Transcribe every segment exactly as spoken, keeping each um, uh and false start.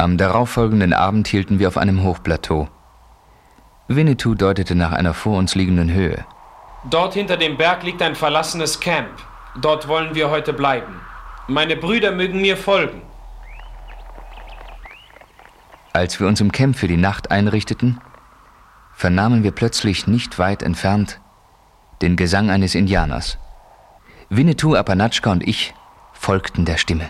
Am darauffolgenden Abend hielten wir auf einem Hochplateau. Winnetou deutete nach einer vor uns liegenden Höhe. Dort hinter dem Berg liegt ein verlassenes Camp. Dort wollen wir heute bleiben. Meine Brüder mögen mir folgen. Als wir uns im Camp für die Nacht einrichteten, vernahmen wir plötzlich nicht weit entfernt den Gesang eines Indianers. Winnetou, Apanatschka und ich folgten der Stimme.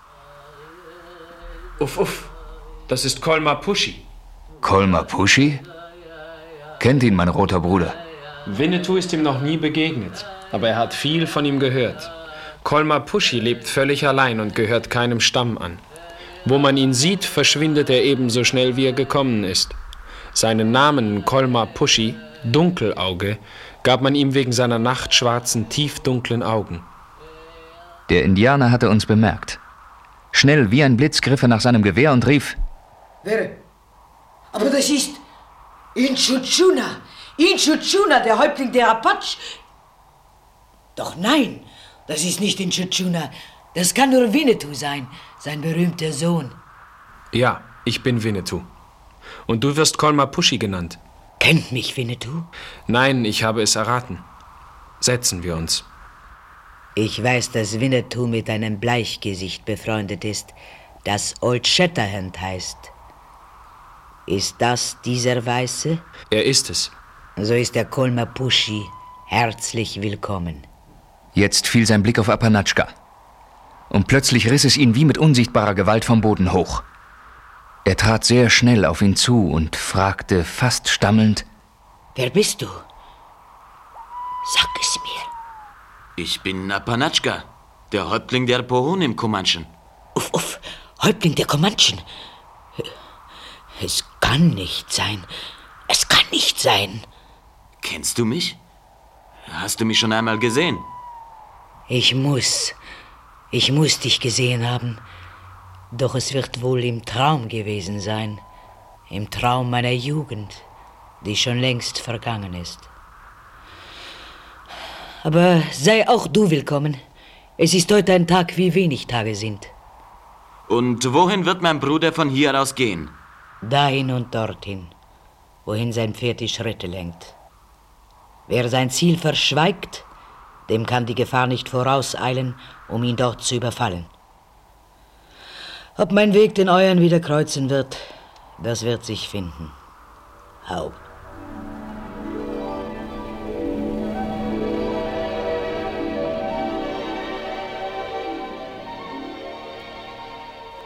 Uff, uff, das ist Kolma Pushi. Kolma Pushi? Kennt ihn mein roter Bruder? Winnetou ist ihm noch nie begegnet, aber er hat viel von ihm gehört. Kolma Pushi lebt völlig allein und gehört keinem Stamm an. Wo man ihn sieht, verschwindet er ebenso schnell, wie er gekommen ist. Seinen Namen Kolma Pushi, Dunkelauge, gab man ihm wegen seiner nachtschwarzen, tiefdunklen Augen. Der Indianer hatte uns bemerkt. Schnell wie ein Blitz griff er nach seinem Gewehr und rief: Wer? Aber das ist Inchu Tschuna. Inchu Tschuna, der Häuptling der Apache. Doch nein, das ist nicht Inchu Tschuna. Das kann nur Winnetou sein, sein berühmter Sohn. Ja, ich bin Winnetou. Und du wirst Kolma Pushi genannt. Kennt mich Winnetou? Nein, ich habe es erraten. Setzen wir uns. Ich weiß, dass Winnetou mit einem Bleichgesicht befreundet ist, das Old Shatterhand heißt. Ist das dieser Weiße? Er ist es. So ist der Kolma Pushi herzlich willkommen. Jetzt fiel sein Blick auf Apanatschka. Und plötzlich riss es ihn wie mit unsichtbarer Gewalt vom Boden hoch. Er trat sehr schnell auf ihn zu und fragte fast stammelnd: Wer bist du? Sag es mir. Ich bin Apanatschka, der Häuptling der Pohun im Comanchen. Uff, uff, Häuptling der Comanchen. Es kann nicht sein. Es kann nicht sein. Kennst du mich? Hast du mich schon einmal gesehen? Ich muss. Ich muss dich gesehen haben. Doch es wird wohl im Traum gewesen sein. Im Traum meiner Jugend, die schon längst vergangen ist. Aber sei auch du willkommen. Es ist heute ein Tag, wie wenig Tage sind. Und wohin wird mein Bruder von hier aus gehen? Dahin und dorthin, wohin sein Pferd die Schritte lenkt. Wer sein Ziel verschweigt, dem kann die Gefahr nicht vorauseilen, um ihn dort zu überfallen. Ob mein Weg den euren wieder kreuzen wird, das wird sich finden. Haupt.